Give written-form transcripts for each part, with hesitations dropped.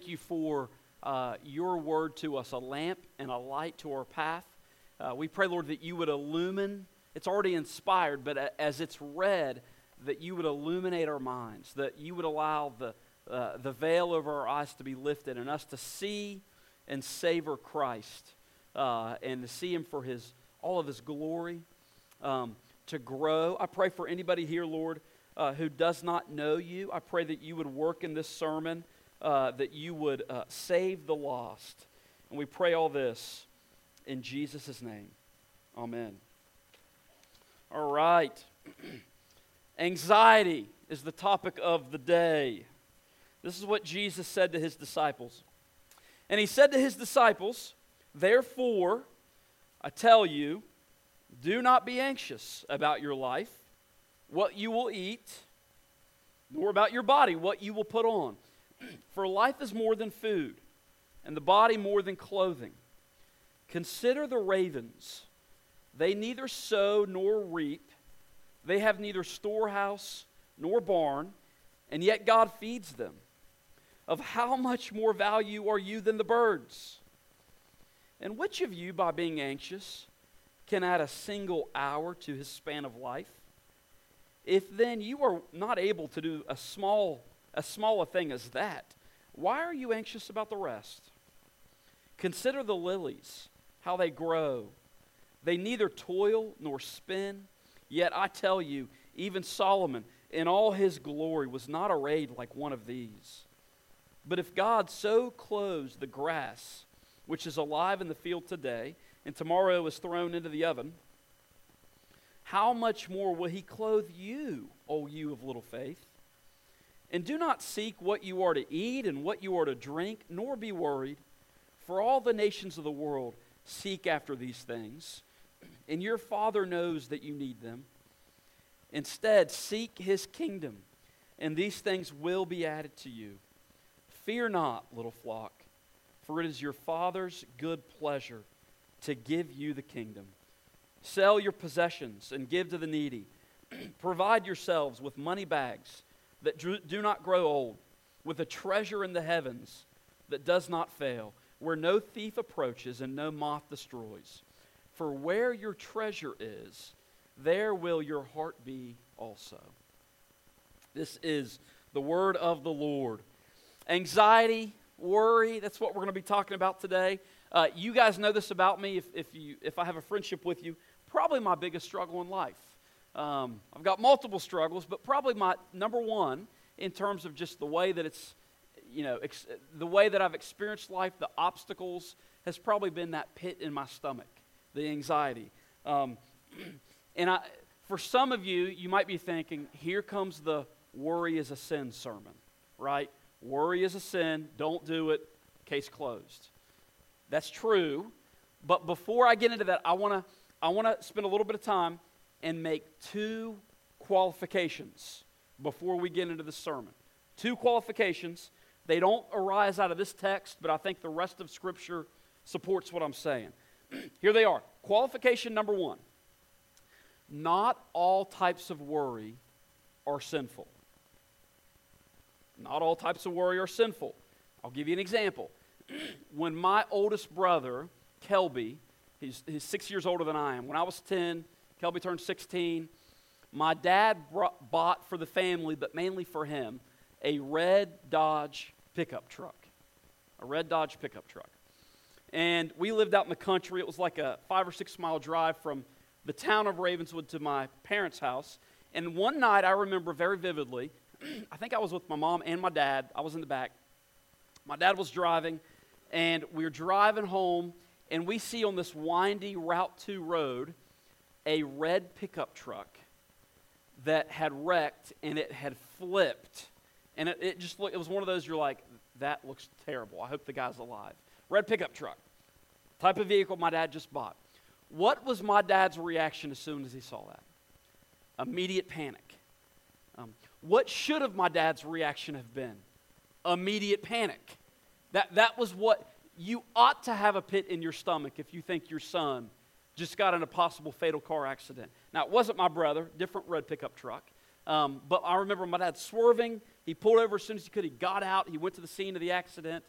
you for your word to us, a lamp and a light to our path. We pray, Lord, that you would illumine. It's already inspired, but as it's read, that you would illuminate our minds, that you would allow the veil over our eyes to be lifted and us to see and savor Christ and to see Him for all of His glory, to grow. I pray for anybody here, Lord, who does not know you. I pray that you would work in this sermon, that you would save the lost. And we pray all this in Jesus' name. Amen. All right. Anxiety is the topic of the day. This is what Jesus said to His disciples. And He said to His disciples, "Therefore, I tell you, do not be anxious about your life, what you will eat, nor about your body, what you will put on. For life is more than food, and the body more than clothing. Consider the ravens. They neither sow nor reap. They have neither storehouse nor barn, and yet God feeds them. Of how much more value are you than the birds? And which of you, by being anxious, can add a single hour to his span of life? If then you are not able to do as small a thing as that, why are you anxious about the rest? Consider the lilies, how they grow. They neither toil nor spin. Yet I tell you, even Solomon in all his glory was not arrayed like one of these. But if God so clothes the grass, which is alive in the field today, and tomorrow is thrown into the oven, how much more will He clothe you, O you of little faith? And do not seek what you are to eat and what you are to drink, nor be worried, for all the nations of the world seek after these things, and your Father knows that you need them. Instead, seek His kingdom, and these things will be added to you. Fear not, little flock, for it is your Father's good pleasure to give you the kingdom. Sell your possessions and give to the needy. Provide yourselves with money bags that do not grow old, with a treasure in the heavens that does not fail, where no thief approaches and no moth destroys. For where your treasure is, there will your heart be also." This is the word of the Lord. Anxiety, worry, that's what we're going to be talking about today. You guys know this about me if I have a friendship with you. Probably my biggest struggle in life. I've got multiple struggles, but probably my number one in terms of just the way that it's, the way that I've experienced life, the obstacles, has probably been that pit in my stomach, the anxiety. For some of you, you might be thinking, here comes the worry is a sin sermon, right? Worry is a sin, don't do it, case closed. That's true, but before I get into that, I want to spend a little bit of time and make two qualifications before we get into the sermon. Two qualifications. They don't arise out of this text, but I think the rest of Scripture supports what I'm saying. Here they are. Qualification number one. Not all types of worry are sinful. Not all types of worry are sinful. I'll give you an example. When my oldest brother, Kelby, he's 6 years older than I am. When I was 10, Kelby turned 16. My dad bought for the family, but mainly for him, a red Dodge pickup truck. A red Dodge pickup truck. And we lived out in the country. It was like a 5 or 6 mile drive from the town of Ravenswood to my parents' house. And one night I remember very vividly, I think I was with my mom and my dad. I was in the back. My dad was driving, and we were driving home, and we see on this windy Route 2 road a red pickup truck that had wrecked, and it had flipped. And it was one of those you're like, that looks terrible. I hope the guy's alive. Red pickup truck. Type of vehicle my dad just bought. What was my dad's reaction as soon as he saw that? Immediate panic. What should have my dad's reaction have been? Immediate panic. That was what you ought to have a pit in your stomach if you think your son just got in a possible fatal car accident. Now, it wasn't my brother, different red pickup truck. But I remember my dad swerving. He pulled over as soon as he could. He got out. He went to the scene of the accident.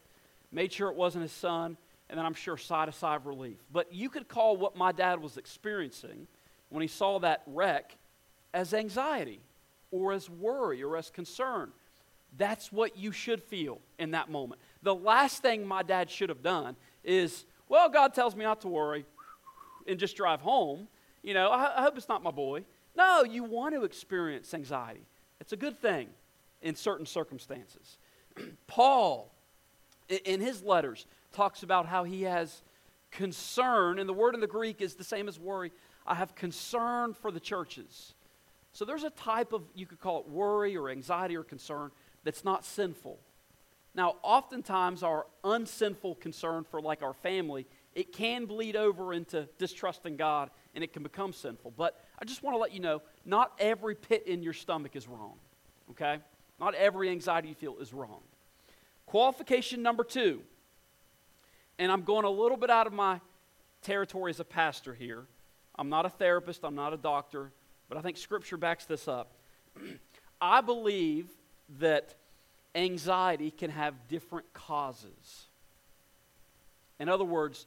made sure it wasn't his son, and then I'm sure sighed a sigh of relief. But you could call what my dad was experiencing when he saw that wreck as anxiety or as worry or as concern. That's what you should feel in that moment. The last thing my dad should have done is, well, God tells me not to worry and just drive home. You know, I hope it's not my boy. No, you want to experience anxiety. It's a good thing in certain circumstances. Paul, in his letters, talks about how he has concern, and the word in the Greek is the same as worry. I have concern for the churches. So there's a type of, you could call it worry or anxiety or concern, that's not sinful. Now, oftentimes our unsinful concern for like our family, it can bleed over into distrusting God, and it can become sinful. But I just want to let you know, not every pit in your stomach is wrong, okay? Not every anxiety you feel is wrong. Qualification number 2, and I'm going a little bit out of my territory as a pastor here. I'm not a therapist, I'm not a doctor, but I think Scripture backs this up. I believe that anxiety can have different causes. In other words,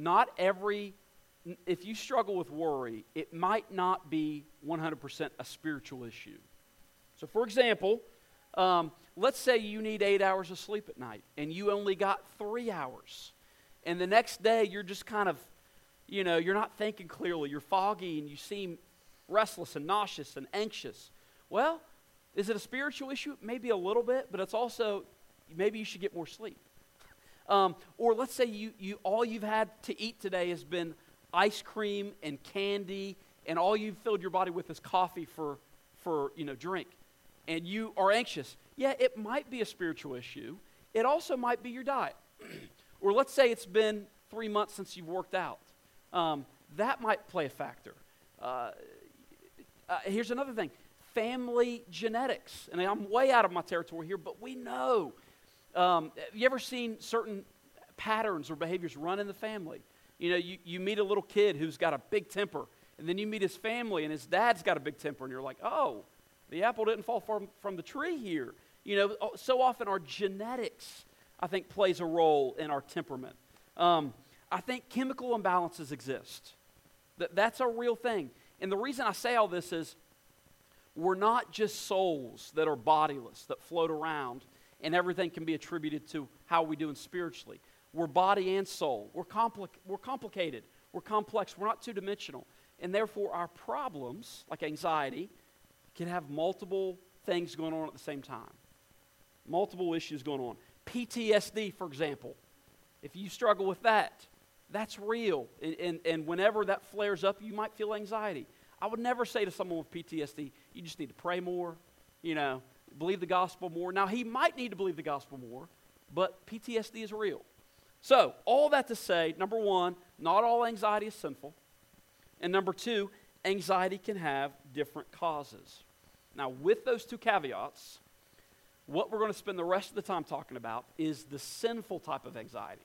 if you struggle with worry, it might not be 100% a spiritual issue. So for example, let's say you need 8 hours of sleep at night, and you only got 3 hours. And the next day, you're just kind of, you're not thinking clearly. You're foggy, and you seem restless and nauseous and anxious. Well, is it a spiritual issue? Maybe a little bit, but it's also, maybe you should get more sleep. Or let's say you all you've had to eat today has been ice cream and candy, and all you've filled your body with is coffee for drink, and you are anxious. Yeah, it might be a spiritual issue. It also might be your diet. Or let's say it's been 3 months since you've worked out. That might play a factor. Here's another thing. Family genetics. And I'm way out of my territory here, but we know. Have you ever seen certain patterns or behaviors run in the family? You meet a little kid who's got a big temper, and then you meet his family, and his dad's got a big temper, and you're like, oh, the apple didn't fall from the tree here. So often our genetics, I think, plays a role in our temperament. I think chemical imbalances exist. That's a real thing. And the reason I say all this is we're not just souls that are bodiless, that float around, and everything can be attributed to how we're doing spiritually. We're body and soul. We're complicated. We're complex. We're not two-dimensional. And therefore, our problems, like anxiety, can have multiple things going on at the same time. Multiple issues going on. PTSD, for example. If you struggle with that, that's real. And whenever that flares up, you might feel anxiety. I would never say to someone with PTSD, you just need to pray more, believe the gospel more. Now, he might need to believe the gospel more, but PTSD is real. So, all that to say, number 1, not all anxiety is sinful. And number 2, anxiety can have different causes. Now, with those 2 caveats, what we're going to spend the rest of the time talking about is the sinful type of anxiety.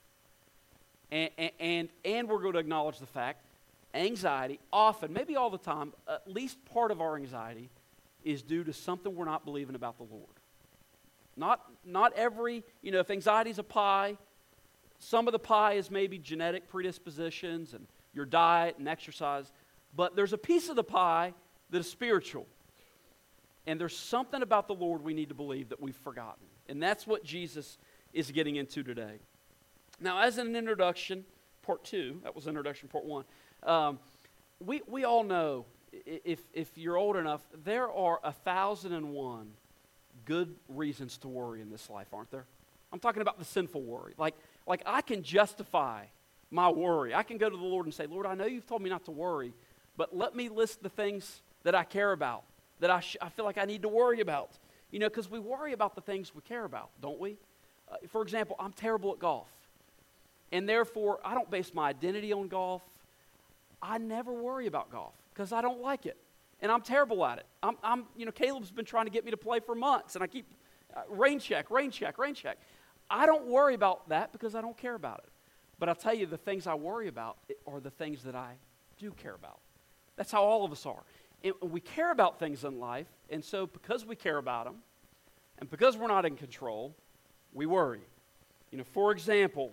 And we're going to acknowledge the fact anxiety often, maybe all the time, at least part of our anxiety is due to something we're not believing about the Lord. Not every, if anxiety is a pie, some of the pie is maybe genetic predispositions and your diet and exercise, but there's a piece of the pie that is spiritual. And there's something about the Lord we need to believe that we've forgotten. And that's what Jesus is getting into today. Now, as an introduction, part 2, that was introduction part 1, we all know, if you're old enough, there are 1,001 good reasons to worry in this life, aren't there? I'm talking about the sinful worry. Like I can justify my worry. I can go to the Lord and say, Lord, I know you've told me not to worry, but let me list the things that I care about, that I feel like I need to worry about. Because we worry about the things we care about, don't we? For example, I'm terrible at golf. And therefore, I don't base my identity on golf. I never worry about golf because I don't like it. And I'm terrible at it. Caleb's been trying to get me to play for months, and I keep rain check. I don't worry about that because I don't care about it. But I'll tell you, the things I worry about are the things that I do care about. That's how all of us are. And we care about things in life, and so because we care about them, and because we're not in control, we worry. For example,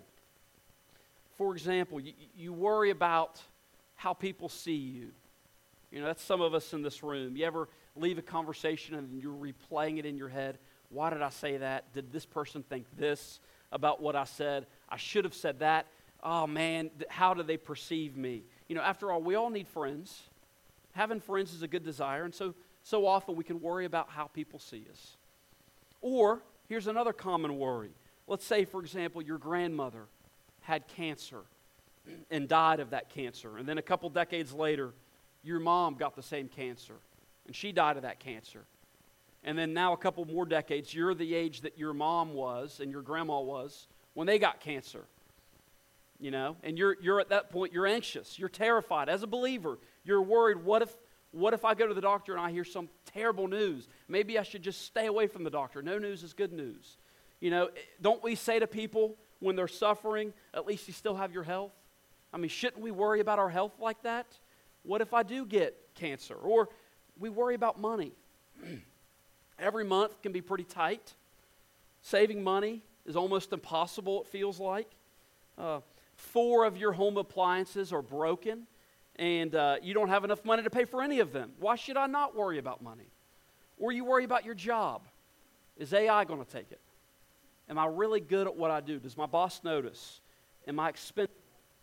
you worry about how people see you. That's some of us in this room. You ever leave a conversation and you're replaying it in your head? Why did I say that? Did this person think this about what I said? I should have said that. Oh man, how do they perceive me? After all, we all need friends. Having friends is a good desire, and so often we can worry about how people see us. Or, here's another common worry. Let's say, for example, your grandmother had cancer and died of that cancer, and then a couple decades later, your mom got the same cancer, and she died of that cancer. And then now a couple more decades, you're the age that your mom was and your grandma was when they got cancer. And you're at that point, you're anxious, you're terrified. As a believer, you're worried, what if I go to the doctor and I hear some terrible news? Maybe I should just stay away from the doctor. No news is good news. Don't we say to people when they're suffering, at least you still have your health? Shouldn't we worry about our health like that? What if I do get cancer? Or we worry about money. Every month can be pretty tight. Saving money is almost impossible, it feels like. 4 of your home appliances are broken, and you don't have enough money to pay for any of them. Why should I not worry about money? Or you worry about your job. Is AI going to take it? Am I really good at what I do? Does my boss notice? Am I expensive?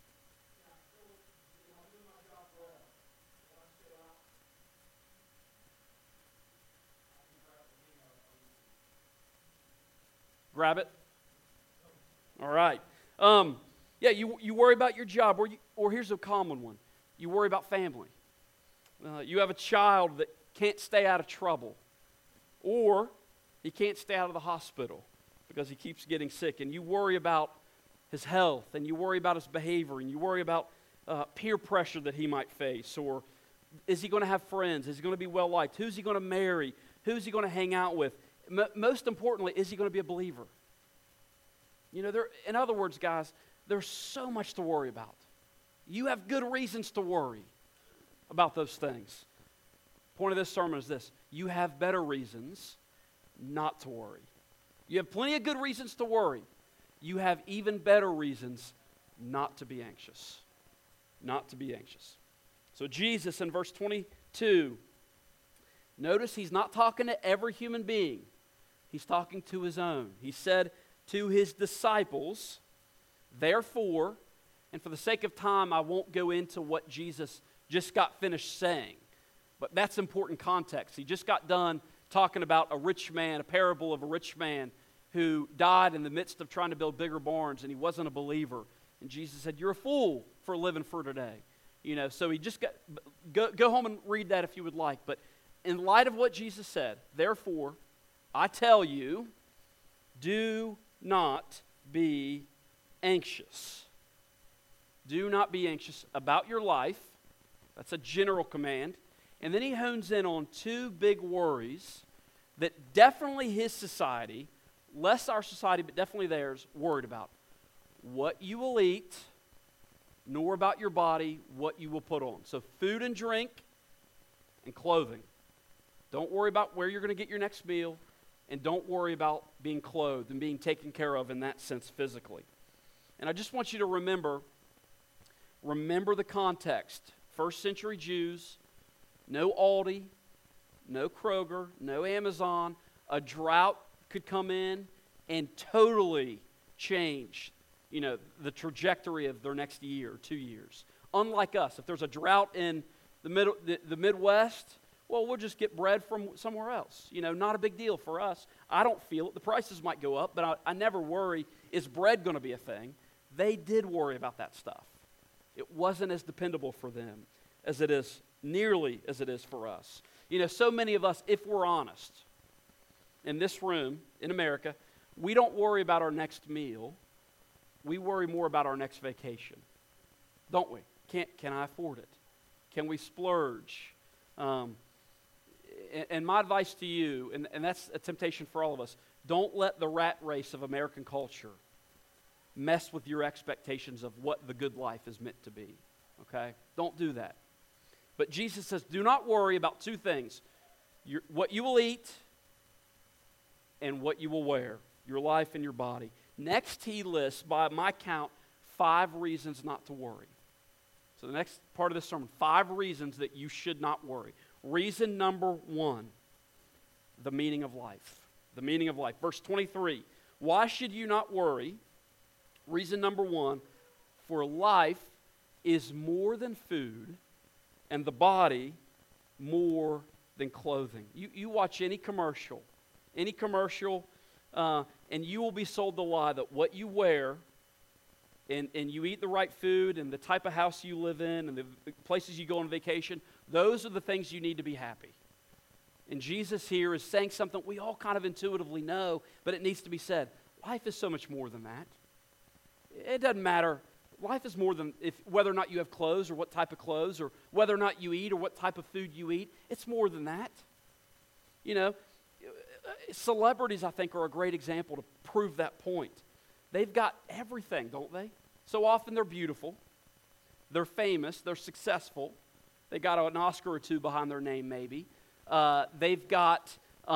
Grab it. All right. You worry about your job, or here's a common one. You worry about family. You have a child that can't stay out of trouble, or he can't stay out of the hospital because he keeps getting sick, and you worry about his health, and you worry about his behavior, and you worry about peer pressure that he might face, or is he going to have friends? Is he going to be well-liked? Who's he going to marry? Who's he going to hang out with? Most importantly, is he going to be a believer? In other words, guys, there's so much to worry about. You have good reasons to worry about those things. Point of this sermon is this: you have better reasons not to worry. You have plenty of good reasons to worry. You have even better reasons not to be anxious. Not to be anxious. So Jesus in verse 22, notice he's not talking to every human being. He's talking to his own. He said to his disciples, therefore, and for the sake of time, I won't go into what Jesus just got finished saying, but that's important context. He just got done talking about a rich man, a parable of a rich man who died in the midst of trying to build bigger barns, and he wasn't a believer. And Jesus said, you're a fool for living for today. So he just go home and read that if you would like. But in light of what Jesus said, therefore, I tell you, do not be anxious. Do not be anxious about your life. That's a general command. And then he hones in on 2 big worries that definitely his society, less our society, but definitely theirs, worried about. What you will eat, nor about your body what you will put on. So food and drink and clothing. Don't worry about where you're going to get your next meal, and don't worry about being clothed and being taken care of in that sense physically. And I just want you to remember the context. First century Jews, no Aldi, no Kroger, no Amazon. A drought could come in and totally change, the trajectory of their next year, 2 years. Unlike us, if there's a drought in the Midwest, well, we'll just get bread from somewhere else. Not a big deal for us. I don't feel it. The prices might go up, but I never worry, is bread going to be a thing? They did worry about that stuff. It wasn't as dependable for them as it is, nearly as it is for us. So many of us, if we're honest, in this room, in America, we don't worry about our next meal. We worry more about our next vacation. Don't we? Can I afford it? Can we splurge? And my advice to you, and that's a temptation for all of us, don't let the rat race of American culture mess with your expectations of what the good life is meant to be. Okay? Don't do that. But Jesus says, do not worry about 2 things. What you will eat and what you will wear. Your life and your body. Next, he lists, by my count, 5 reasons not to worry. So the next part of this sermon, 5 reasons that you should not worry. Reason number 1, the meaning of life. The meaning of life. Verse 23, why should you not worry? Reason number 1, for life is more than food, and the body more than clothing. You watch any commercial, and you will be sold the lie that what you wear and you eat the right food and the type of house you live in and the places you go on vacation, those are the things you need to be happy. And Jesus here is saying something we all kind of intuitively know, but it needs to be said. Life is so much more than that. It doesn't matter. Life is more than whether or not you have clothes or what type of clothes or whether or not you eat or what type of food you eat. It's more than that. You know, celebrities, I think, are a great example to prove that point. They've got everything, don't they? So often they're beautiful, they're famous, they're successful. They got an Oscar or 2 behind their name, maybe. They've got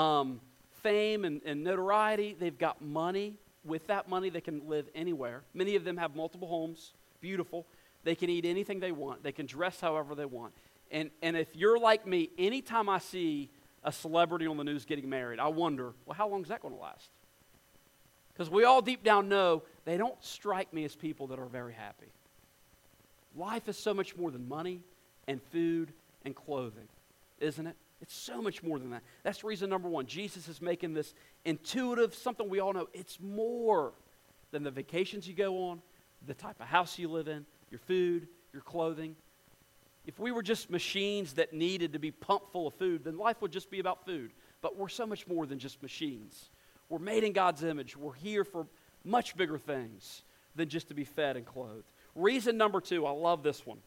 fame and notoriety. They've got money. With that money, they can live anywhere. Many of them have multiple homes, beautiful. They can eat anything they want. They can dress however they want. And if you're like me, anytime I see a celebrity on the news getting married, I wonder, well, how long is that going to last? Because we all deep down know they don't strike me as people that are very happy. Life is so much more than money and food and clothing, isn't it? It's so much more than that. That's reason number 1. Jesus is making this intuitive, something we all know. It's more than the vacations you go on, the type of house you live in, your food, your clothing. If we were just machines that needed to be pumped full of food, then life would just be about food. But we're so much more than just machines. We're made in God's image. We're here for much bigger things than just to be fed and clothed. Reason number 2, I love this one.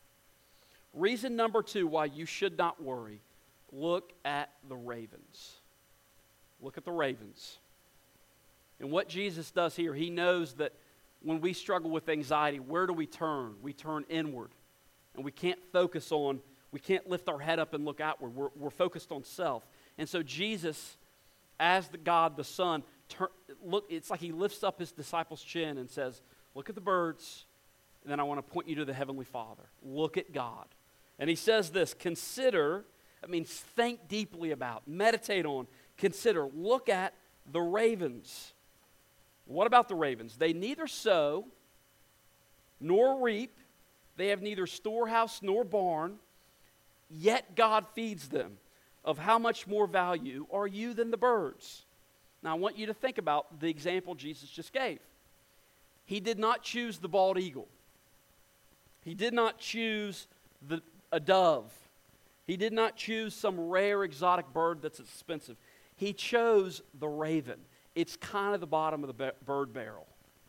Reason number 2 why you should not worry. Look at the ravens. Look at the ravens. And what Jesus does here, he knows that when we struggle with anxiety, where do we turn? We turn inward. And we can't lift our head up and look outward. We're focused on self. And so Jesus, as God the Son, it's like he lifts up his disciples' chin and says, look at the birds, and then I want to point you to the Heavenly Father. Look at God. And he says this, consider, that means think deeply about, meditate on, consider, look at the ravens. What about the ravens? They neither sow nor reap. They have neither storehouse nor barn, yet God feeds them. Of how much more value are you than the birds? Now I want you to think about the example Jesus just gave. He did not choose the bald eagle. He did not choose a dove. He did not choose some rare exotic bird that's expensive. He chose the raven. It's kind of the bottom of the bird barrel.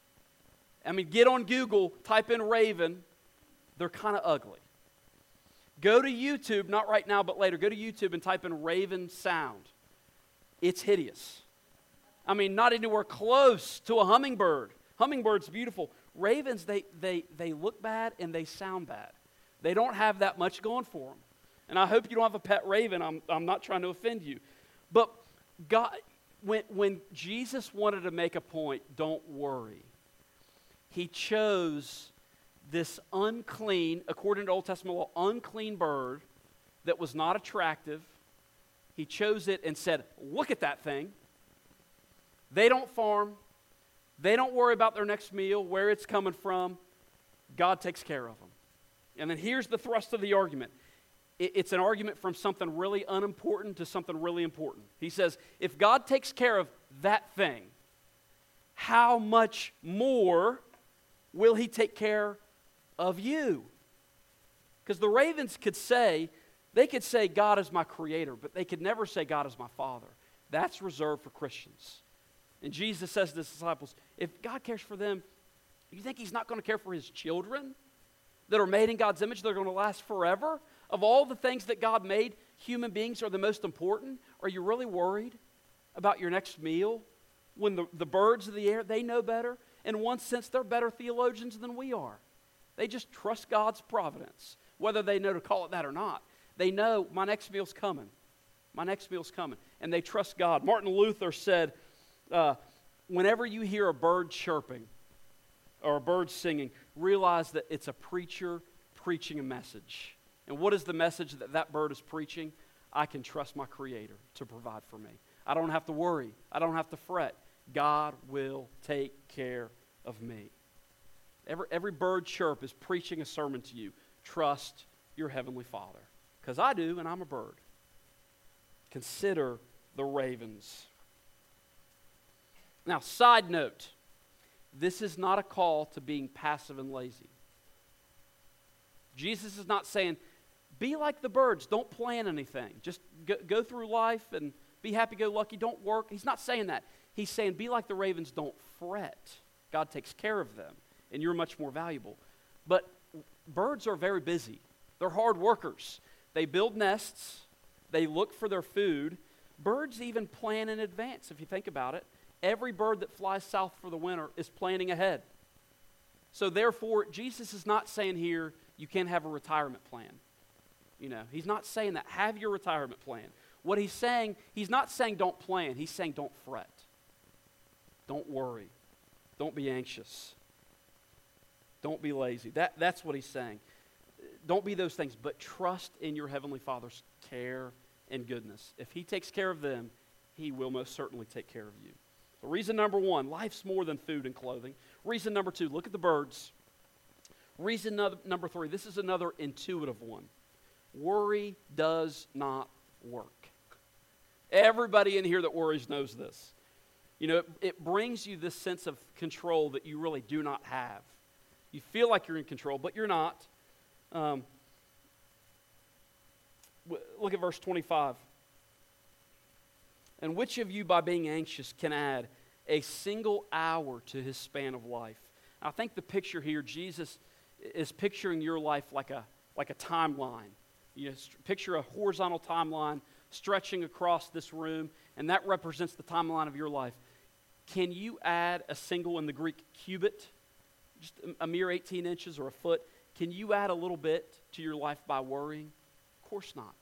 I mean, get on Google, type in raven. They're kind of ugly. Go to YouTube, not right now, but later. Go to YouTube and type in raven sound. It's hideous. I mean, not anywhere close to a hummingbird. Hummingbird's beautiful. Ravens, they look bad and they sound bad. They don't have that much going for them. And I hope you don't have a pet raven. I'm not trying to offend you. But God, when Jesus wanted to make a point, don't worry, he chose this unclean, according to Old Testament law, unclean bird that was not attractive. He chose it and said, look at that thing. They don't farm. They don't worry about their next meal, where it's coming from. God takes care of them. And then here's the thrust of the argument. It's an argument from something really unimportant to something really important. He says, if God takes care of that thing, how much more will he take care of you? Because the ravens could say, God is my creator, but they could never say God is my father. That's reserved for Christians. And Jesus says to his disciples, if God cares for them, you think he's not going to care for his children that are made in God's image, that are going to last forever? Of all the things that God made, human beings are the most important. Are you really worried about your next meal? When the birds of the air, they know better. In one sense, they're better theologians than we are. They just trust God's providence, whether they know to call it that or not. They know my next meal's coming. My next meal's coming. And they trust God. Martin Luther said, whenever you hear a bird chirping or a bird singing, realize that it's a preacher preaching a message. And what is the message that that bird is preaching? I can trust my Creator to provide for me. I don't have to worry. I don't have to fret. God will take care of me. Every bird chirp is preaching a sermon to you. Trust your Heavenly Father. Because I do, and I'm a bird. Consider the ravens. Now, side note, this is not a call to being passive and lazy. Jesus is not saying, be like the birds, don't plan anything. Just go through life and be happy-go-lucky, don't work. He's not saying that. He's saying, be like the ravens, don't fret. God takes care of them, and you're much more valuable. But birds are very busy. They're hard workers. They build nests. They look for their food. Birds even plan in advance, if you think about it. Every bird that flies south for the winter is planning ahead. So therefore, Jesus is not saying here, you can't have a retirement plan. He's not saying that. Have your retirement plan. What he's saying, he's not saying don't plan. He's saying don't fret. Don't worry. Don't be anxious. Don't be lazy. That's what he's saying. Don't be those things, but trust in your Heavenly Father's care and goodness. If he takes care of them, he will most certainly take care of you. So reason number one, life's more than food and clothing. Reason number two, look at the birds. Reason number three, this is another intuitive one. Worry does not work. Everybody in here that worries knows this. It brings you this sense of control that you really do not have. You feel like you're in control, but you're not. Look at verse 25. And which of you, by being anxious, can add a single hour to his span of life? I think the picture here, Jesus is picturing your life like a timeline. Picture a horizontal timeline stretching across this room, and that represents the timeline of your life. Can you add a single, in the Greek, cubit, just a mere 18 inches or a foot? Can you add a little bit to your life by worrying? Of course not.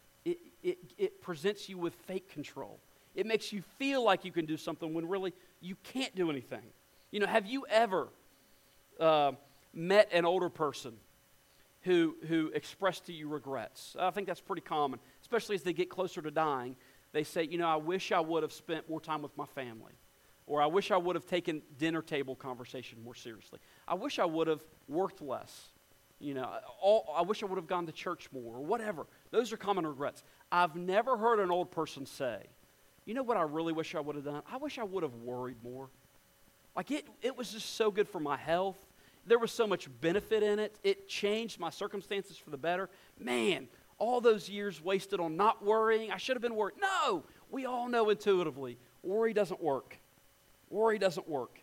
It presents you with fake control. It makes you feel like you can do something when really you can't do anything. Have you ever met an older person who expressed to you regrets? I think that's pretty common, especially as they get closer to dying. They say, I wish I would have spent more time with my family. Or I wish I would have taken dinner table conversation more seriously. I wish I would have worked less. I wish I would have gone to church more, or whatever. Those are common regrets. I've never heard an old person say, what I really wish I would have done? I wish I would have worried more. Like it was just so good for my health. There was so much benefit in it. It changed my circumstances for the better. Man, all those years wasted on not worrying. I should have been worried. No, we all know intuitively, worry doesn't work. Worry doesn't work.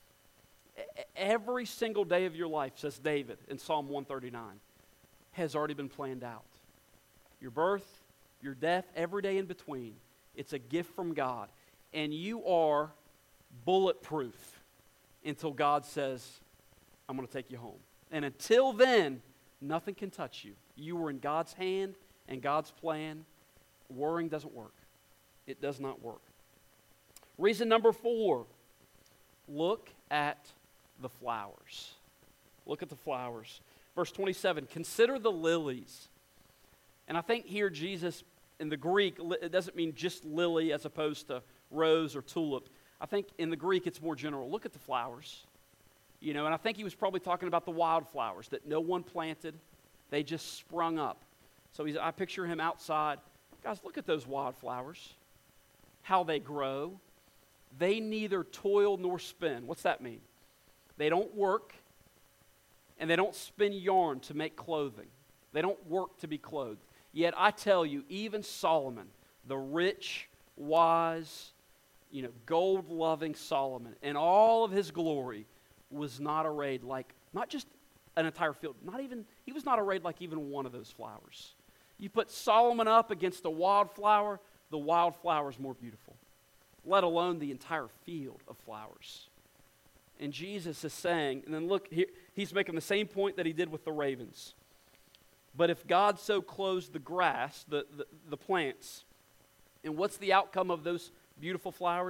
Every single day of your life, says David in Psalm 139, has already been planned out. Your birth, your death, every day in between. It's a gift from God. And you are bulletproof until God says, I'm going to take you home. And until then, nothing can touch you. You are in God's hand and God's plan. Worrying doesn't work. It does not work. Reason number 4, look at the flowers. Look at the flowers. Verse 27, consider the lilies. And I think here Jesus, in the Greek, it doesn't mean just lily as opposed to rose or tulip. I think in the Greek it's more general. Look at the flowers. And I think he was probably talking about the wildflowers that no one planted. They just sprung up. So I picture him outside. Guys, look at those wildflowers. How they grow. They neither toil nor spin. What's that mean? They don't work, and they don't spin yarn to make clothing. They don't work to be clothed. Yet I tell you, even Solomon, the rich, wise, gold-loving Solomon, in all of his glory, was not arrayed like, not just an entire field, he was not arrayed like even one of those flowers. You put Solomon up against a wildflower, the wildflower is more beautiful, let alone the entire field of flowers. And Jesus is saying, and then look, here, he's making the same point that he did with the ravens. But if God so clothes the grass, the plants, and what's the outcome of those beautiful flowers?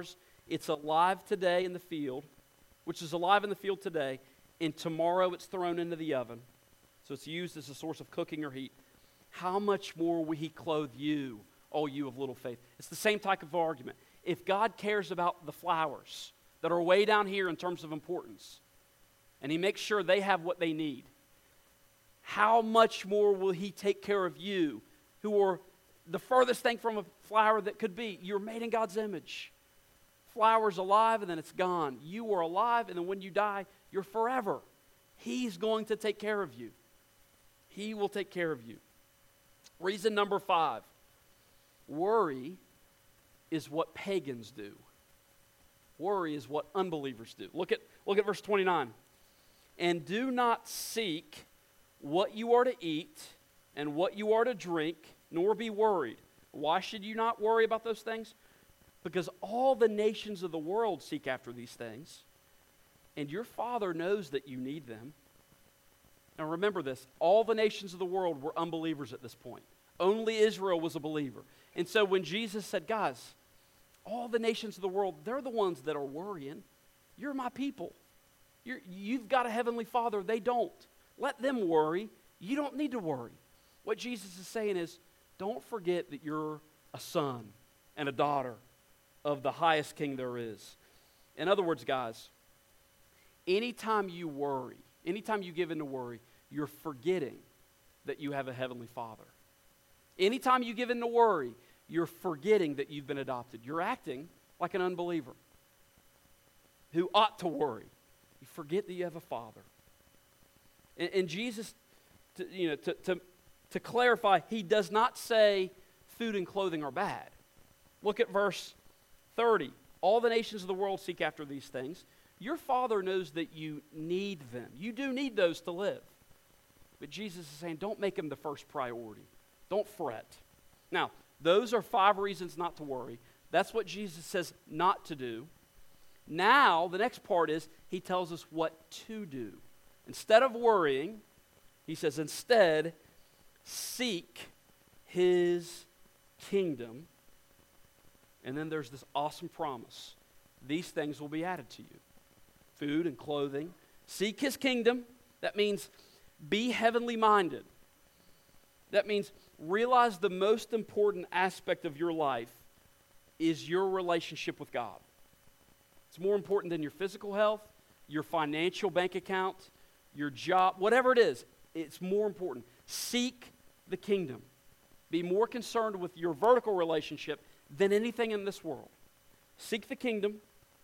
It's alive today in the field, which is alive in the field today, and tomorrow it's thrown into the oven. So it's used as a source of cooking or heat. How much more will he clothe you, O you of little faith? It's the same type of argument. If God cares about the flowers that are way down here in terms of importance, and he makes sure they have what they need, how much more will he take care of you, who are the furthest thing from a flower that could be? You're made in God's image. Flower's alive and then it's gone. You are alive, and then when you die, you're forever. He's going to take care of you. He will take care of you. Reason number 5. Worry is what pagans do. Worry is what unbelievers do. Look at verse 29. And do not seek what you are to eat and what you are to drink, nor be worried. Why should you not worry about those things? Because all the nations of the world seek after these things, and your Father knows that you need them. Now remember this, all the nations of the world were unbelievers at this point. Only Israel was a believer. And so when Jesus said, guys, all the nations of the world, they're the ones that are worrying. You're my people. You've got a heavenly Father. They don't. Let them worry. You don't need to worry. What Jesus is saying is, don't forget that you're a son and a daughter of the highest king there is. In other words, guys, anytime you worry, anytime you give in to worry, you're forgetting that you have a heavenly Father. Anytime you give in to worry, you're forgetting that you've been adopted. You're acting like an unbeliever who ought to worry. You forget that you have a Father. And Jesus, to clarify, he does not say food and clothing are bad. Look at verse 30. All the nations of the world seek after these things. Your Father knows that you need them. You do need those to live. But Jesus is saying, don't make them the first priority. Don't fret. Now, those are 5 reasons not to worry. That's what Jesus says not to do. Now, the next part is he tells us what to do. Instead of worrying, he says, instead, seek his kingdom. And then there's this awesome promise. These things will be added to you. Food and clothing. Seek his kingdom. That means be heavenly minded. That means realize the most important aspect of your life is your relationship with God. It's more important than your physical health, your financial bank account, your job, whatever it is. It's more important. Seek the kingdom. Be more concerned with your vertical relationship than anything in this world. Seek the kingdom,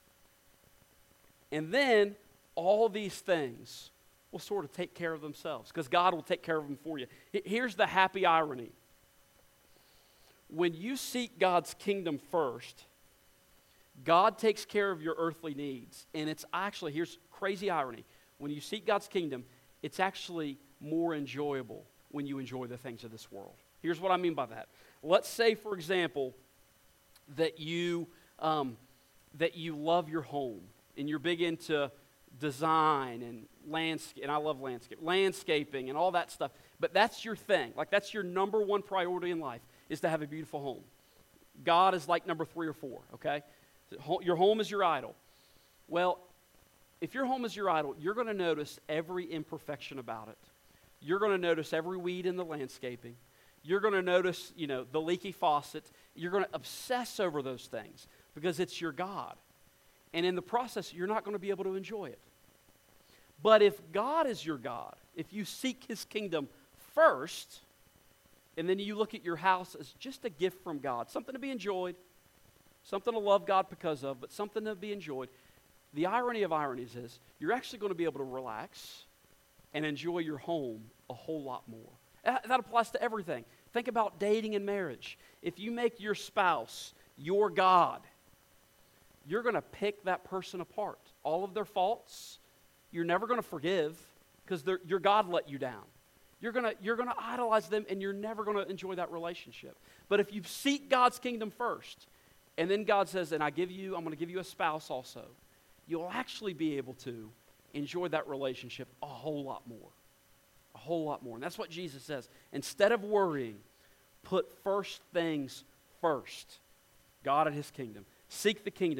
and then all these things will sort of take care of themselves because God will take care of them for you. Here's the happy irony. When you seek God's kingdom first, God takes care of your earthly needs. And it's actually, here's crazy irony. When you seek God's kingdom, it's actually more enjoyable when you enjoy the things of this world. Here's what I mean by that. Let's say, for example, that you love your home and you're big into design and landscape, and I love landscaping and all that stuff. But that's your thing. Like that's your number one priority in life is to have a beautiful home. God is like number 3 or 4, okay? Your home is your idol. Well, if your home is your idol, you're going to notice every imperfection about it. You're going to notice every weed in the landscaping. You're going to notice, the leaky faucet. You're going to obsess over those things because it's your God. And in the process, you're not going to be able to enjoy it. But if God is your God, if you seek his kingdom first, and then you look at your house as just a gift from God, something to be enjoyed, something to love God because of, but something to be enjoyed. The irony of ironies is you're actually going to be able to relax and enjoy your home a whole lot more. That applies to everything. Think about dating and marriage. If you make your spouse your God, you're going to pick that person apart. All of their faults, you're never going to forgive because your God let you down. You're going to idolize them, and you're never going to enjoy that relationship. But if you seek God's kingdom first, and then God says, and I'm going to give you a spouse also, you'll actually be able to enjoy that relationship a whole lot more. A whole lot more. And that's what Jesus says. Instead of worrying, put first things first. God and his kingdom. Seek the kingdom,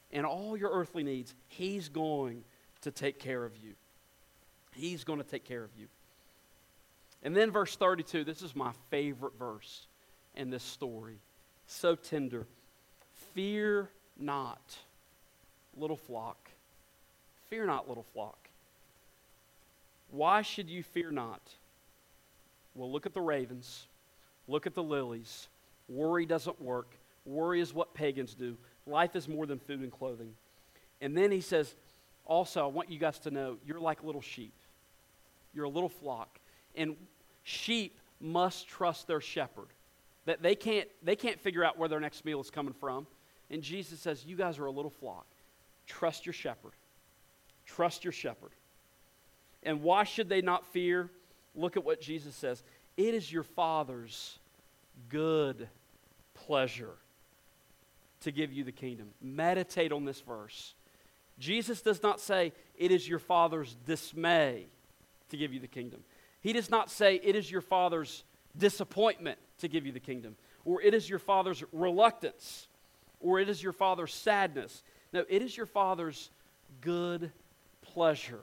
and all your earthly needs, He's going to take care of you. He's going to take care of you. And then verse 32, this is my favorite verse in this story. So tender. Fear not, little flock. Fear not, little flock. Why should you fear not? Well, look at the ravens. Look at the lilies. Worry doesn't work. Worry is what pagans do. Life is more than food and clothing. And then he says, also, I want you guys to know, you're like little sheep. You're a little flock. And sheep must trust their shepherd. That they can't figure out where their next meal is coming from. And Jesus says, you guys are a little flock. Trust your shepherd. Trust your shepherd. And why should they not fear? Look at what Jesus says. It is your Father's good pleasure to give you the kingdom. Meditate on this verse. Jesus does not say, it is your Father's dismay to give you the kingdom. He does not say, it is your Father's disappointment to give you the kingdom, or it is your Father's reluctance, or it is your Father's sadness. No, it is your Father's good pleasure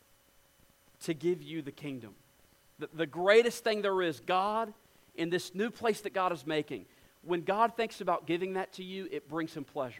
to give you the kingdom. The greatest thing there is, God, in this new place that God is making, when God thinks about giving that to you, it brings Him pleasure.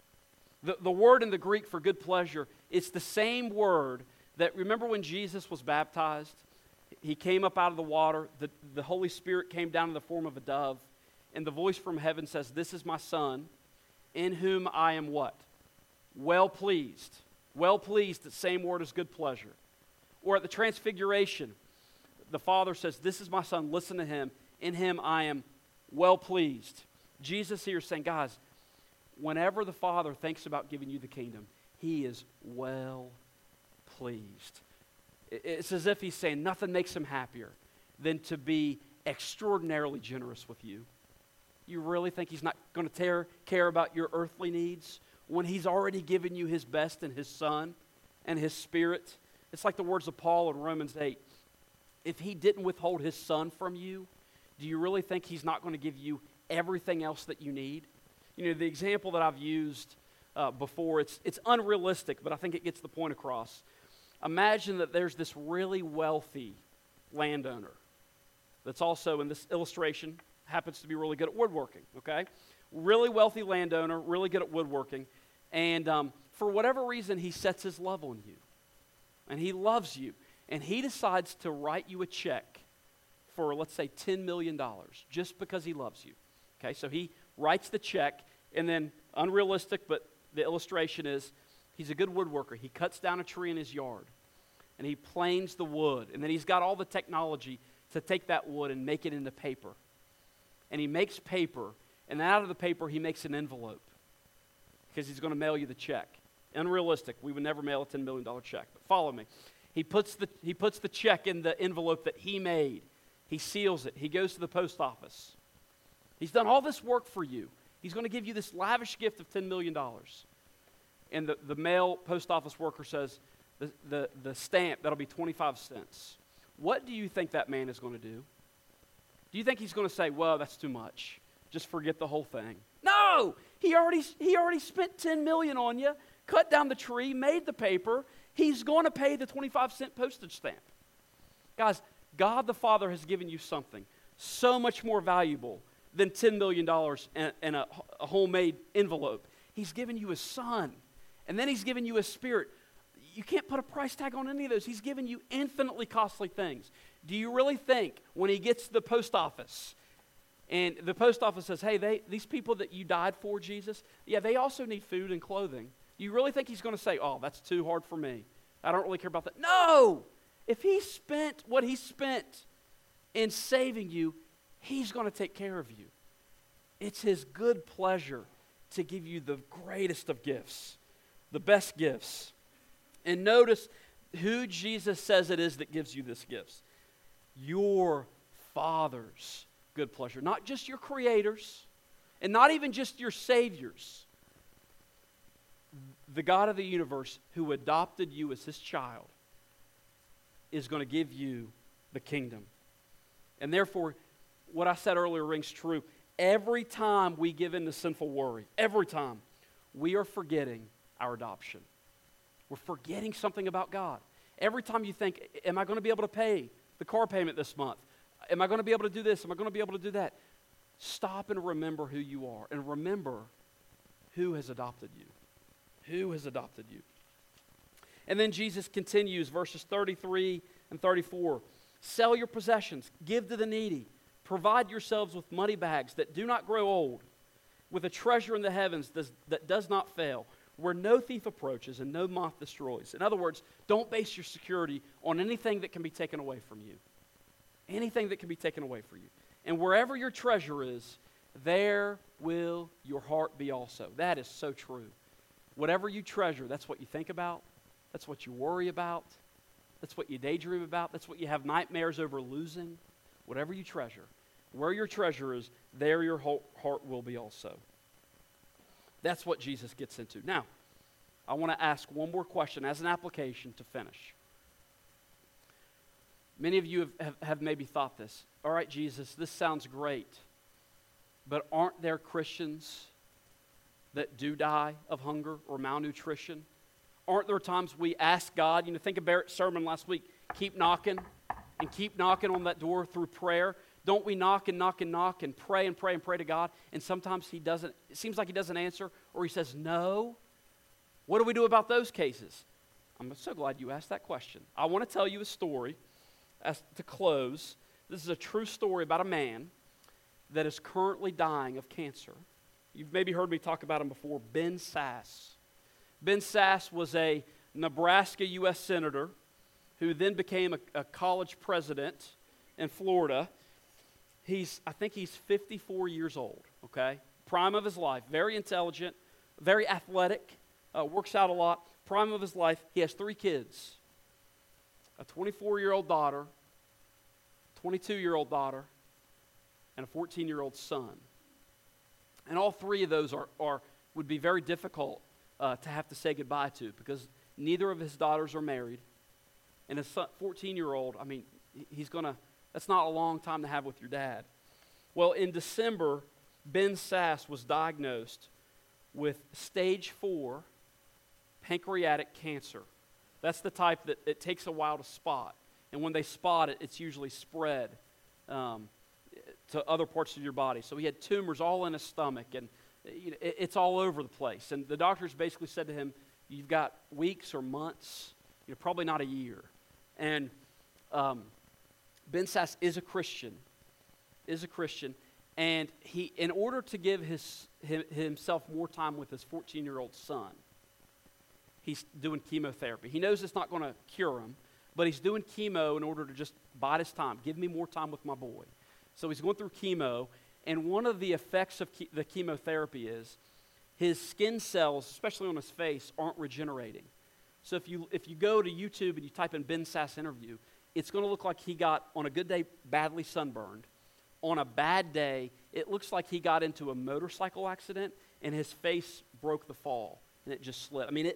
The word in the Greek for good pleasure, it's the same word that, remember when Jesus was baptized? He came up out of the water, the Holy Spirit came down in the form of a dove, and the voice from heaven says, this is my Son, in whom I am what? Well pleased. Well pleased, the same word as good pleasure. Or at the Transfiguration, the Father says, this is my Son, listen to Him, in Him I am well pleased. Jesus here is saying, guys, whenever the Father thinks about giving you the kingdom, He is well pleased. It's as if He's saying nothing makes Him happier than to be extraordinarily generous with you. You really think He's not going to care about your earthly needs when He's already given you His best in His Son and His Spirit? It's like the words of Paul in Romans 8. If He didn't withhold His Son from you, do you really think He's not going to give you everything else that you need? You know, the example that I've used before, it's unrealistic, but I think it gets the point across. Imagine that there's this really wealthy landowner that's also, in this illustration, happens to be really good at woodworking, okay? Really wealthy landowner, really good at woodworking, and for whatever reason, he sets his love on you, and he loves you, and he decides to write you a check for, let's say, $10 million, just because he loves you, okay? So he writes the check, and then, unrealistic, but the illustration is, he's a good woodworker. He cuts down a tree in his yard, and he planes the wood, and then he's got all the technology to take that wood and make it into paper. And he makes paper, and out of the paper he makes an envelope, because he's going to mail you the check. Unrealistic. We would never mail a $10 million check, but follow me. He puts the check in the envelope that he made. He seals it. He goes to the post office. He's done all this work for you. He's going to give you this lavish gift of $10 million. And the male post office worker says, the stamp, that'll be 25 cents. What do you think that man is going to do? Do you think he's going to say, well, that's too much, just forget the whole thing? No! He already spent $10 million on you, cut down the tree, made the paper. He's going to pay the 25-cent postage stamp. Guys, God the Father has given you something so much more valuable than $10 million and a homemade envelope. He's given you His Son, and then He's given you His Spirit. You can't put a price tag on any of those. He's given you infinitely costly things. Do you really think when He gets to the post office, and the post office says, hey, these people that you died for, Jesus, yeah, they also need food and clothing. Do you really think He's going to say, oh, that's too hard for me, I don't really care about that? No! If He spent what He spent in saving you, He's going to take care of you. It's His good pleasure to give you the greatest of gifts, the best gifts. And notice who Jesus says it is that gives you this gifts. Your Father's good pleasure. Not just your Creator's, and not even just your Savior's. The God of the universe who adopted you as His child is going to give you the kingdom. And therefore, what I said earlier rings true. Every time we give in to sinful worry, every time, we are forgetting our adoption. We're forgetting something about God. Every time you think, am I going to be able to pay the car payment this month? Am I going to be able to do this? Am I going to be able to do that? Stop and remember who you are, and remember who has adopted you. Who has adopted you? And then Jesus continues, verses 33 and 34. Sell your possessions, give to the needy, provide yourselves with money bags that do not grow old, with a treasure in the heavens that does not fail, where no thief approaches and no moth destroys. In other words, don't base your security on anything that can be taken away from you. Anything that can be taken away from you. And wherever your treasure is, there will your heart be also. That is so true. Whatever you treasure, that's what you think about. That's what you worry about. That's what you daydream about. That's what you have nightmares over losing. Whatever you treasure. Where your treasure is, there your heart will be also. That's what Jesus gets into. Now, I want to ask one more question as an application to finish. Many of you have maybe thought this. All right, Jesus, this sounds great, but aren't there Christians that do die of hunger or malnutrition? Aren't there times we ask God, think of Barrett's sermon last week, keep knocking on that door through prayer. Don't we knock and knock and knock and pray to God, and sometimes He doesn't, it seems like He doesn't answer, or He says no? What do we do about those cases? I'm so glad you asked that question. I want to tell you a story to close. This is a true story about a man that is currently dying of cancer. You've maybe heard me talk about him before, Ben Sasse. Ben Sasse was a Nebraska U.S. Senator who then became a college president in Florida. I think he's 54 years old, okay? Prime of his life, very intelligent, very athletic, works out a lot. Prime of his life, he has 3 kids. A 24-year-old daughter, 22-year-old daughter, and a 14-year-old son. And all 3 of those would be very difficult to have to say goodbye to, because neither of his daughters are married. And his 14-year-old, that's not a long time to have with your dad. Well, in December, Ben Sasse was diagnosed with stage 4 pancreatic cancer. That's the type that it takes a while to spot. And when they spot it, it's usually spread to other parts of your body. So he had tumors all in his stomach, and it's all over the place. And the doctors basically said to him, you've got weeks or months, probably not a year. And Ben Sasse is a Christian, and he, in order to give himself more time with his 14-year-old son, he's doing chemotherapy. He knows it's not going to cure him, but he's doing chemo in order to just bide his time. Give me more time with my boy. So he's going through chemo, and one of the effects of the chemotherapy is his skin cells, especially on his face, aren't regenerating. So if you go to YouTube and you type in Ben Sasse interview, it's going to look like he got, on a good day, badly sunburned. On a bad day, it looks like he got into a motorcycle accident and his face broke the fall and it just slit. I mean,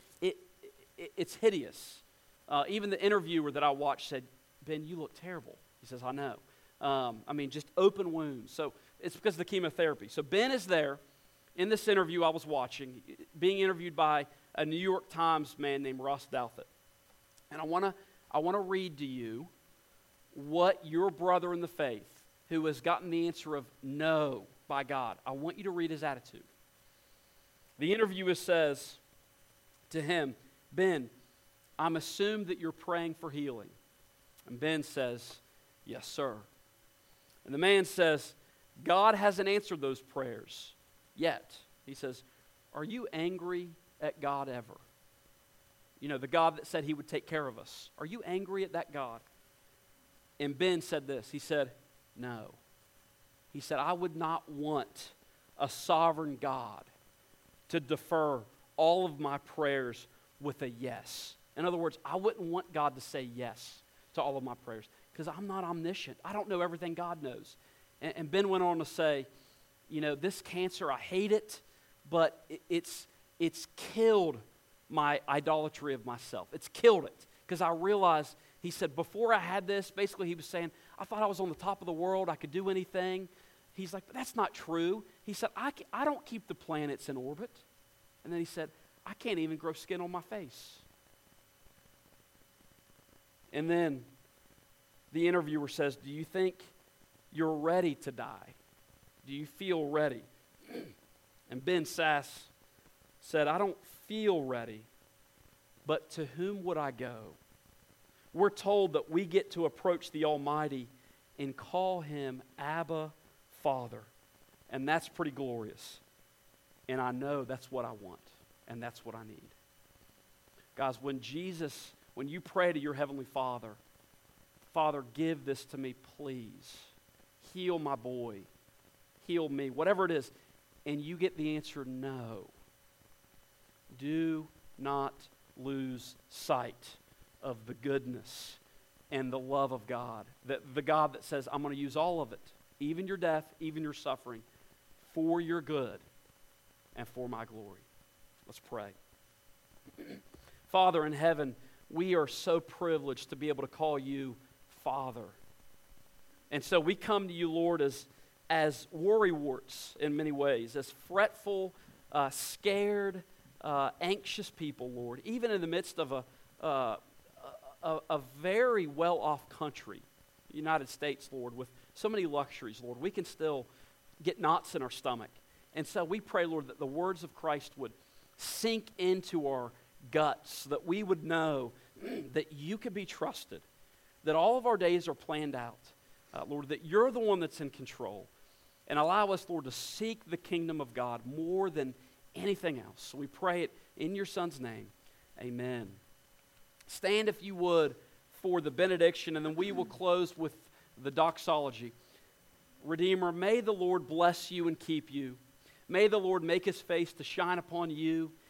it's hideous. Even the interviewer that I watched said, Ben, you look terrible. He says, I know. Just open wounds. So it's because of the chemotherapy. So Ben is there in this interview I was watching, being interviewed by a New York Times man named Ross Douthat. And I want to read to you what your brother in the faith, who has gotten the answer of no by God, I want you to read his attitude. The interviewer says to him, Ben, I'm assumed that you're praying for healing. And Ben says, yes, sir. And the man says, God hasn't answered those prayers yet. He says, are you angry at God ever? The God that said He would take care of us. Are you angry at that God? And Ben said this. He said, no. He said, I would not want a sovereign God to defer all of my prayers with a yes. In other words, I wouldn't want God to say yes to all of my prayers, because I'm not omniscient. I don't know everything God knows. And Ben went on to say, this cancer, I hate it, but it's killed my idolatry of myself. It's killed it, because I realized, he said, before I had this, basically he was saying, I thought I was on the top of the world, I could do anything. He's like, but that's not true. He said, I don't keep the planets in orbit. And then he said, I can't even grow skin on my face. And then the interviewer says, do you think you're ready to die? Do you feel ready? And Ben Sass said, I don't feel ready, but to whom would I go? We're told that we get to approach the Almighty and call Him Abba, Father. And that's pretty glorious. And I know that's what I want, and that's what I need. Guys, when you pray to your Heavenly Father, Father, give this to me, please. Heal my boy. Heal me. Whatever it is. And you get the answer, no. Do not lose sight of the goodness and the love of God. The God that says, I'm going to use all of it, even your death, even your suffering, for your good and for my glory. Let's pray. Father in heaven, we are so privileged to be able to call you Father. And so we come to you, Lord, as worrywarts in many ways, as fretful, scared, anxious people, Lord, even in the midst of a very well-off country, the United States, Lord, with so many luxuries, Lord, we can still get knots in our stomach. And so we pray, Lord, that the words of Christ would sink into our guts, that we would know that you can be trusted, that all of our days are planned out, Lord, that you're the one that's in control. And allow us, Lord, to seek the kingdom of God more than anything else. So we pray it in your Son's name. Amen. Stand, if you would, for the benediction, and then we will close with the doxology. Redeemer, may the Lord bless you and keep you. May the Lord make his face to shine upon you